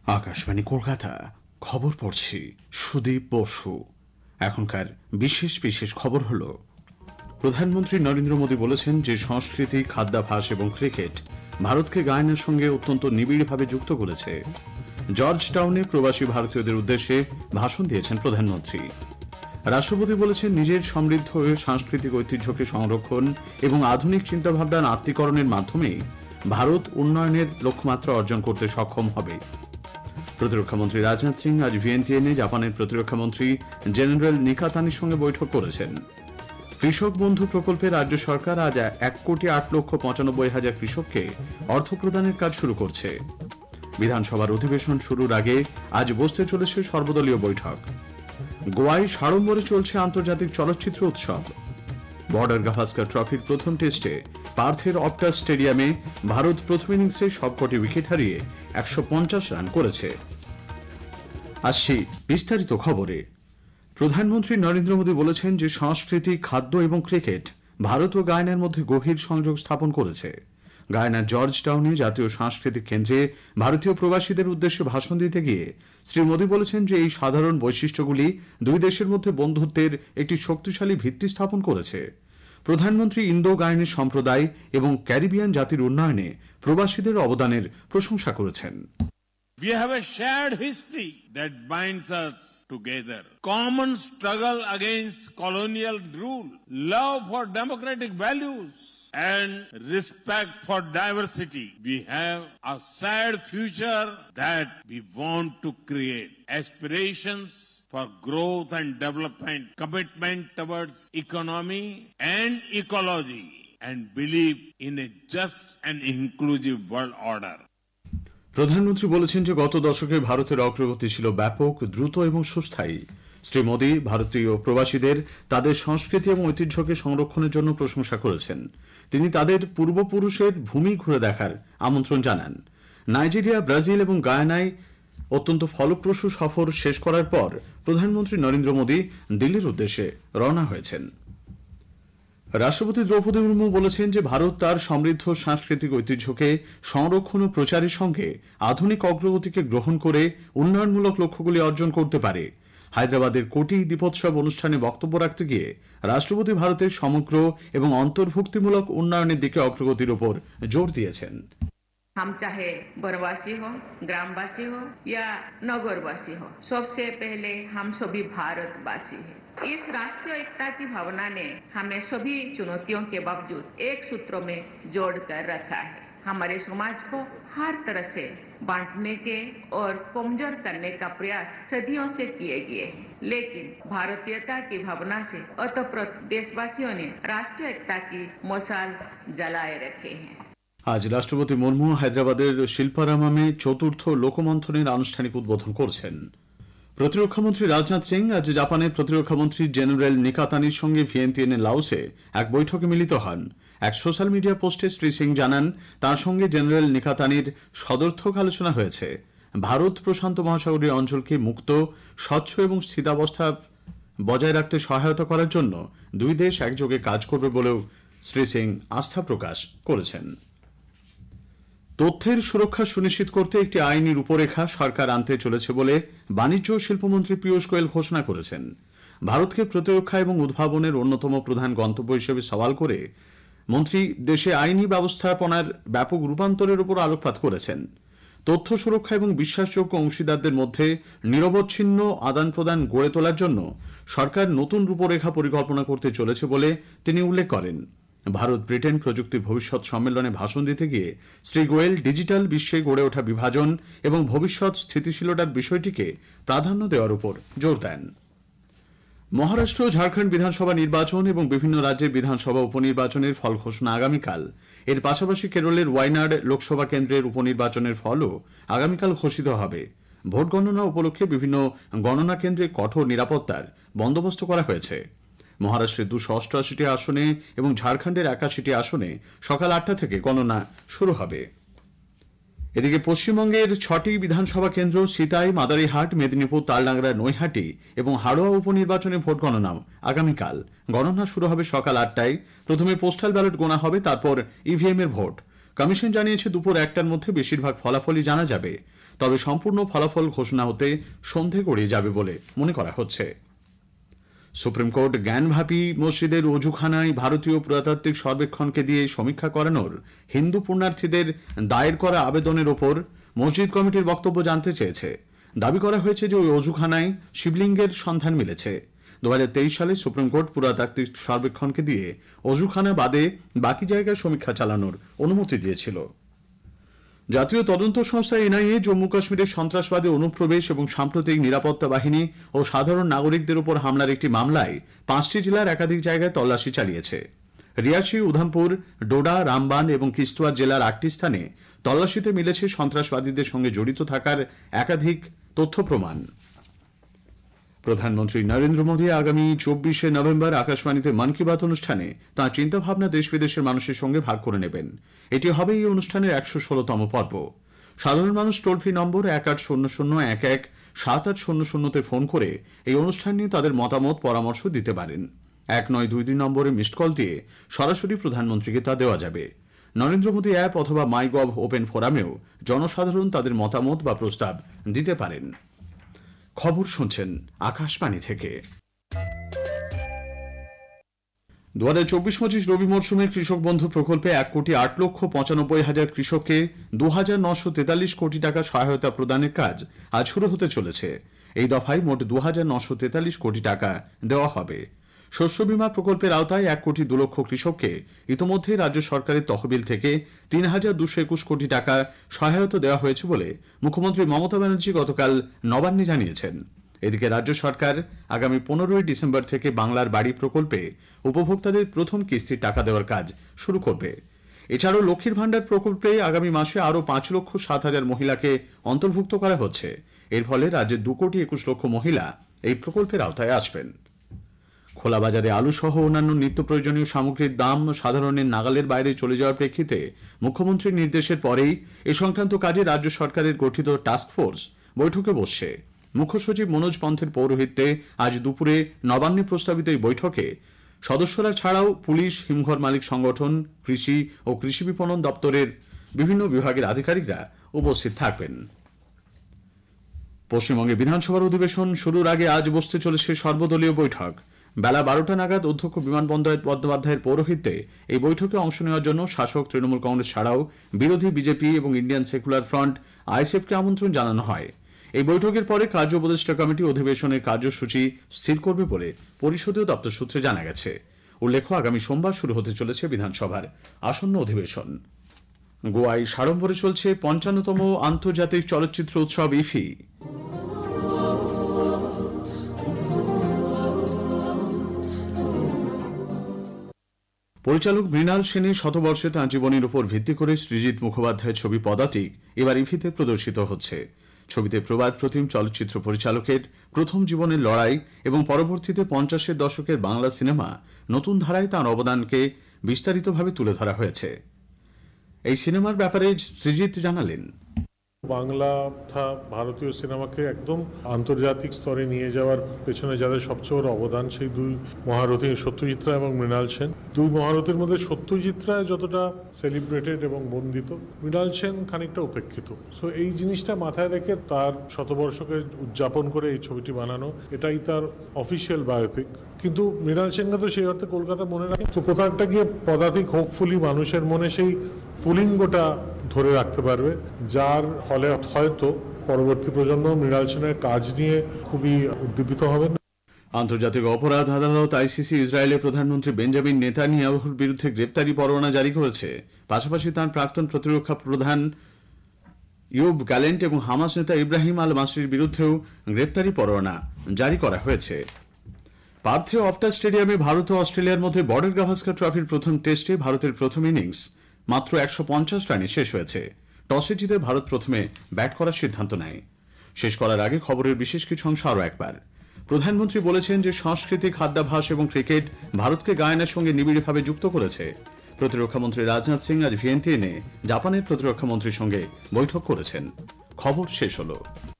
আকাশবাণী কলকাতা খবর পড়ছি সুদীপ বসু। এখনকার বিশেষ বিশেষ খবর হল, প্রধানমন্ত্রী নরেন্দ্র মোদী বলেছেন যে সংস্কৃতি, খাদ্যাভ্যাস এবং ক্রিকেট ভারতকে গায়নার সঙ্গে অত্যন্ত নিবিড়ভাবে যুক্ত করেছে। জর্জ টাউনে প্রবাসী ভারতীয়দের উদ্দেশ্যে ভাষণ দিয়েছেন প্রধানমন্ত্রী। রাষ্ট্রপতি বলেছেন, নিজের সমৃদ্ধ সাংস্কৃতিক ঐতিহ্যকে সংরক্ষণ এবং আধুনিক চিন্তাভাবনার আত্মীকরণের মাধ্যমে ভারত উন্নয়নের লক্ষ্যমাত্রা অর্জন করতে সক্ষম হবে। প্রতিরক্ষামন্ত্রী রাজনাথ সিং আজ ভিয়েন্তিয়ানে জাপানের প্রতিরক্ষামন্ত্রী জেনারেল নিকাতানির সঙ্গে বৈঠক করেছেন। কৃষক বন্ধু প্রকল্পে রাজ্য সরকার আজ 1,08,95,000 কৃষককে অর্থ প্রদানের কাজ শুরু করছে। বিধানসভার অধিবেশন শুরুর আগে আজ বসতে চলেছে সর্বদলীয় বৈঠক। গোয়ায় সাড়ম্বরে চলছে আন্তর্জাতিক চলচ্চিত্র উৎসব। বর্ডার গাভাস্কার ট্রফির প্রথম টেস্টে পার্থের অপটাস স্টেডিয়ামে ভারত প্রথম ইনিংসে সবকটি উইকেট হারিয়ে 150 রান করেছে। আসছি বিস্তারিত খবরে। প্রধানমন্ত্রী নরেন্দ্র মোদী বলেছেন যে সংস্কৃতি, খাদ্য এবং ক্রিকেট ভারত ও গায়নার মধ্যে গভীর সংযোগ স্থাপন করেছে। গায়নার জর্জ টাউনে জাতীয় সাংস্কৃতিক কেন্দ্রে ভারতীয় প্রবাসীদের উদ্দেশ্যে ভাষণ দিতে গিয়ে শ্রী মোদী বলেছেন যে এই সাধারণ বৈশিষ্ট্যগুলি দুই দেশের মধ্যে বন্ধুত্বের একটি শক্তিশালী ভিত্তি স্থাপন করেছে। প্রধানমন্ত্রী ইন্দো গায়নের সম্প্রদায় এবং ক্যারিবিয়ান জাতির উন্নয়নে প্রবাসীদের অবদানের প্রশংসা করেছেন। We have a shared history that binds us together. Common struggle against colonial rule, love for democratic values, and respect for diversity. We have a shared future that we want to create. Aspirations for growth and development, commitment towards economy and ecology, and belief in a just and inclusive world order. প্রধানমন্ত্রী বলেছেন যে গত দশকে ভারতের অগ্রগতি ছিল ব্যাপক, দ্রুত এবং সুস্থায়ী। শ্রী মোদী ভারতীয় প্রবাসীদের তাদের সংস্কৃতি এবং ঐতিহ্যকে সংরক্ষণের জন্য প্রশংসা করেছেন। তিনি তাদের পূর্বপুরুষের ভূমি ঘুরে দেখার আমন্ত্রণ জানান। নাইজেরিয়া, ব্রাজিল এবং গায়ানায় অত্যন্ত ফলপ্রসূ সফর শেষ করার পর প্রধানমন্ত্রী নরেন্দ্র মোদী দিল্লির উদ্দেশ্যে রওনা হয়েছেন। রাষ্ট্রপতি দ্রৌপদী মুর্মু বলেছেন যে ভারত তার সমৃদ্ধ সাংস্কৃতিক ঐতিহ্যকে সংরক্ষণ ও প্রচারের সঙ্গে আধুনিক অগ্রগতিকে গ্রহণ করে উন্নয়নমূলক লক্ষ্যগুলি অর্জন করতে পারে। হায়দ্রাবাদের কোটি দীপোৎসব অনুষ্ঠানে বক্তব্য রাখতে গিয়ে রাষ্ট্রপতি ভারতের সমগ্র এবং অন্তর্ভুক্তিমূলক উন্নয়নের দিকে অগ্রগতির উপর জোর দিয়েছেন। हम चाहे वनवासी हो, ग्रामवासी हो या नगरवासी हो, सबसे पहले हम सभी भारतवासी हैं। इस राष्ट्रीय एकता की भावना ने हमें सभी चुनौतियों के बावजूद एक सूत्र में जोड़कर रखा है। हमारे समाज को हर तरह से बांटने के और कमजोर करने का प्रयास सदियों से किए गए हैं, लेकिन भारतीयता की भावना से ओतप्रोत देशवासियों ने राष्ट्रीय एकता की मशाल जलाए रखे हैं। আজ রাষ্ট্রপতি মুর্মু হায়দ্রাবাদের শিল্পারামে চতুর্থ লোকমন্থনের আনুষ্ঠানিক উদ্বোধন করছেন। প্রতিরক্ষামন্ত্রী রাজনাথ সিং আজ জাপানের প্রতিরক্ষামন্ত্রী জেনারেল নিকাতানির সঙ্গে ভিয়েন্তিয়ানে লাওসে এক বৈঠকে মিলিত হন। এক সোশ্যাল মিডিয়া পোস্টে শ্রী সিং জানান, তার সঙ্গে জেনারেল নিকাতানির সদর্থক আলোচনা হয়েছে। ভারত প্রশান্ত মহাসাগরীয় অঞ্চলকে মুক্ত, স্বচ্ছ এবং স্থিতাবস্থা বজায় রাখতে সহায়তা করার জন্য দুই দেশ একযোগে কাজ করবে বলেও শ্রী সিং আস্থা প্রকাশ করেছেন। তথ্যের সুরক্ষা সুনিশ্চিত করতে একটি আইনি রূপরেখা সরকার আনতে চলেছে বলে বাণিজ্য ও শিল্পমন্ত্রী পীয়ূষ গোয়েল ঘোষণা করেছেন। ভারতকে প্রতিরক্ষা এবং উদ্ভাবনের অন্যতম প্রধান গন্তব্য হিসেবে সওয়াল করে মন্ত্রী দেশে আইনি ব্যবস্থাপনার ব্যাপক রূপান্তরের উপর আলোকপাত করেছেন। তথ্য সুরক্ষা এবং বিশ্বাসযোগ্য অংশীদারদের মধ্যে নিরবচ্ছিন্ন আদান প্রদান গড়ে তোলার জন্য সরকার নতুন রূপরেখা পরিকল্পনা করতে চলেছে বলে তিনি উল্লেখ করেন। ভারত ব্রিটেন প্রযুক্তি ভবিষ্যৎ সম্মেলনে ভাষণ দিতে গিয়ে শ্রী গোয়েল ডিজিটাল বিশ্বে গড়ে ওঠা বিভাজন এবং ভবিষ্যৎ স্থিতিশীলতার বিষয়টিকে প্রাধান্য দেওয়ার উপর জোর দেন। মহারাষ্ট্র ও ঝাড়খণ্ড বিধানসভা নির্বাচন এবং বিভিন্ন রাজ্যের বিধানসভা উপনির্বাচনের ফল ঘোষণা আগামীকাল। এর পাশাপাশি কেরলের ওয়াইনাড লোকসভা কেন্দ্রের উপনির্বাচনের ফলও আগামীকাল ঘোষিত হবে। ভোট গণনা উপলক্ষে বিভিন্ন গণনা কেন্দ্রে কঠোর নিরাপত্তার বন্দোবস্ত করা হয়েছে। মহারাষ্ট্রের 288টি আসনে এবং ঝাড়খণ্ডের 81টি আসনে সকাল 8টা থেকে গণনা শুরু হবে। এদিকে পশ্চিমবঙ্গের 6টি বিধানসভা কেন্দ্র সিতাই, মাদারিহাট, মেদিনীপুর, তালডাংরা, নৈহাটি এবং হাড়োয়া উপনির্বাচনে ভোট গণনাও আগামীকাল। গণনা শুরু হবে সকাল 8টায়। প্রথমে পোস্টাল ব্যালট গোনা হবে, তারপর ইভিএম এর ভোট। কমিশন জানিয়েছে দুপুর 1টার মধ্যে বেশিরভাগ ফলাফলই জানা যাবে। তবে সম্পূর্ণ ফলাফল ঘোষণা হতে সন্ধে গড়িয়ে যাবে বলে মনে করা হচ্ছে। সুপ্রিম কোর্ট জ্ঞানভাপী মসজিদের অজুখানায় ভারতীয় পুরাতাত্ত্বিক সর্বেক্ষণকে দিয়ে সমীক্ষা করানোর হিন্দু পুণ্যার্থীদের দায়ের করা আবেদনের ওপর মসজিদ কমিটির বক্তব্য জানতে চেয়েছে। দাবি করা হয়েছে যে ওই অজুখানায় শিবলিঙ্গের সন্ধান মিলেছে। 2023 সালে সুপ্রিম কোর্ট পুরাতাত্ত্বিক সর্বেক্ষণকে দিয়ে অজুখানা বাদে বাকি জায়গায় সমীক্ষা চালানোর অনুমতি দিয়েছিল। জাতীয় তদন্ত সংস্থা এনআইএ জম্মু কাশ্মীরের সন্ত্রাসবাদী অনুপ্রবেশ এবং সাম্প্রতিক নিরাপত্তা বাহিনী ও সাধারণ নাগরিকদের উপর হামলার একটি মামলায় 5টি জেলার একাধিক জায়গায় তল্লাশি চালিয়েছে। রিয়াসি, উধামপুর, ডোডা, রামবান এবং কিস্তোয়ার জেলার 8টি স্থানে তল্লাশিতে মিলেছে সন্ত্রাসবাদীদের সঙ্গে জড়িত থাকার একাধিক তথ্য প্রমাণ। প্রধানমন্ত্রী নরেন্দ্র মোদী আগামী 24শে নভেম্বর আকাশবাণীতে মন কি বাত অনুষ্ঠানে তাঁর চিন্তাভাবনা দেশ বিদেশের মানুষের সঙ্গে ভাগ করে নেবেন। এটি হবে এই অনুষ্ঠানের 116তম পর্ব। সাধারণ মানুষ টোল ফ্রি নম্বর 1800117800 ফোন করে এই অনুষ্ঠান নিয়ে তাদের মতামত পরামর্শ দিতে পারেন। 1922 নম্বরে মিসড কল দিয়ে সরাসরি প্রধানমন্ত্রীকে তা দেওয়া যাবে। নরেন্দ্র মোদী অ্যাপ অথবা মাইগভ ওপেন ফোরামেও জনসাধারণ তাদের মতামত বা প্রস্তাব দিতে পারেন। খবর শুনছেন আকাশবাণী থেকে। 2024-25 রবি মরশুমে কৃষক বন্ধু প্রকল্পে 1,08,95,000 কৃষককে 2,943 কোটি টাকা সহায়তা প্রদানের কাজ আজ শুরু হতে চলেছে। এই দফায় মোট 2,943 কোটি টাকা দেওয়া হবে। শস্য বীমা প্রকল্পের আওতায় 1,02 লক্ষ কৃষককে ইতোমধ্যে রাজ্য সরকারের তহবিল থেকে 3,221 কোটি টাকা সহায়তা দেওয়া হয়েছে বলে মুখ্যমন্ত্রী মমতা ব্যানার্জি গতকাল নবান্নে জানিয়েছেন। এদিকে রাজ্য সরকার আগামী 15ই ডিসেম্বর থেকে বাংলার বাড়ি প্রকল্পে উপভোক্তাদের প্রথম কিস্তির টাকা দেওয়ার কাজ শুরু করবে। এছাড়াও লক্ষ্মীর ভাণ্ডার প্রকল্পে আগামী মাসে আরও 5,07,000 মহিলাকে অন্তর্ভুক্ত করা হচ্ছে। এর ফলে রাজ্যের 2,21,00,000 মহিলা এই প্রকল্পের আওতায় আসবেন। খোলা বাজারে আলু সহ অন্যান্য নিত্য প্রয়োজনীয় সামগ্রীর দাম সাধারণের নাগালের বাইরে চলে যাওয়ার প্রেক্ষিতে মুখ্যমন্ত্রীর নির্দেশের পরেই এ সংক্রান্ত কাজে রাজ্য সরকারের গঠিত টাস্কফোর্স বৈঠকে বসছে। মুখ্য সচিব মনোজ পন্থের পৌরোহিত্যে আজ দুপুরে নবান্নে প্রস্তাবিত এই বৈঠকে সদস্যরা ছাড়াও পুলিশ, হিমঘর মালিক সংগঠন, কৃষি ও কৃষি বিপণন দপ্তরের বিভিন্ন বিভাগের আধিকারিকরা উপস্থিত থাকবেন। পশ্চিমবঙ্গে বিধানসভার অধিবেশন শুরুর আগে আজ বসতে চলেছে সর্বদলীয় বৈঠক। বেলা 12টা নাগাদ অধ্যক্ষ বিমান বন্দ্যোপাধ্যায়ের পৌরোহিত্যে এই বৈঠকে অংশ নেওয়ার জন্য শাসক তৃণমূল কংগ্রেস ছাড়াও বিরোধী বিজেপি এবং ইন্ডিয়ান সেকুলার ফ্রন্ট আইএসএফকে আমন্ত্রণ জানানো হয়। এই বৈঠকের পরে কার্য উপদেষ্টা কমিটি অধিবেশনের কার্যসূচি স্থির করবে বলে পরিষদীয় দপ্তর সূত্রে জানা গেছে। উল্লেখ্য, আগামী সোমবার শুরু হতে চলেছে বিধানসভার আসন্ন অধিবেশন। গোয়ায় সাড়ম্বরে চলছে 55তম আন্তর্জাতিক চলচ্চিত্র উৎসব ইফি। পরিচালক মৃণাল সেনের শতবর্ষে তাঁর জীবনের উপর ভিত্তি করে সৃজিত মুখোপাধ্যায়ের ছবি পদাতিক এবার ইফিতে প্রদর্শিত হচ্ছে। ছবিতে প্রবাদ প্রতিম চলচ্চিত্র পরিচালকের প্রথম জীবনের লড়াই এবং পরবর্তীতে 50-এর দশকের বাংলা সিনেমা নতুন ধারায় তাঁর অবদানকে বিস্তারিতভাবে তুলে ধরা হয়েছে। এই সিনেমার ব্যাপারে সৃজিত জানালেন, বাংলা তথা ভারতীয় সিনেমাকে একদম আন্তর্জাতিক স্তরে নিয়ে যাওয়ার পেছনে যাদের সবচেয়ে বড় অবদান সেই দুই মহারথী সত্যজিৎ রায় এবং মৃণাল সেন। দুই মহারথীর মধ্যে সত্যজিৎ রায় যতটা সেলিব্রেটেড এবং বন্দিত, মৃণাল সেন খানিকটা উপেক্ষিত। সো এই জিনিসটা মাথায় রেখে তার শতবর্ষকে উদযাপন করে এই ছবিটি বানানো, এটাই তার অফিসিয়াল বায়োপিক। কিন্তু মৃণাল সেনকে তো সেই অর্থে কলকাতা মনে রাখে, তো কোথাও একটা গিয়ে পদাতিক হোপফুলি মানুষের মনে সেই পুলিঙ্গটা ধরে রাখতে পারবে, যার ফলে হয়তো পরবর্তী প্রজন্ম মৃণাল সেনের কাজ নিয়ে খুবই উদ্দীপিত হবেন। আন্তর্জাতিক অপরাধ আদালত আইসিসি ইসরায়েলের প্রধানমন্ত্রী বেঞ্জামিন নেতানিয়াহুর বিরুদ্ধে গ্রেপ্তারি পরোয়ানা জারি করেছে। পাশাপাশি তাঁর প্রাক্তন প্রতিরক্ষা প্রধান ইয়োব গ্যালেন্ট এবং হামাস নেতা ইব্রাহিম আল মাসরির বিরুদ্ধেও গ্রেপ্তারি পরোয়ানা জারি করা হয়েছে। পার্থে অপটা স্টেডিয়ামে ভারত ও অস্ট্রেলিয়ার মধ্যে বর্ডার গাভাস্কার ট্রফির প্রথম টেস্টে ভারতের প্রথম ইনিংস মাত্র 150 রানে শেষ হয়েছে। টসে জিতে ভারত প্রথমে ব্যাট করার সিদ্ধান্ত নেয়। শেষ করার আগে খবরের বিশেষ কিছু অংশ আরও একবার। প্রধানমন্ত্রী বলেছেন যে সংস্কৃতি, খাদ্যাভ্যাস এবং ক্রিকেট ভারতকে গায়ানার সঙ্গে নিবিড়ভাবে যুক্ত করেছে। প্রতিরক্ষামন্ত্রী রাজনাথ সিং আজ ভিয়েন্তিয়ানে জাপানের প্রতিরক্ষামন্ত্রীর সঙ্গে বৈঠক করেছেন। খবর শেষ হলো।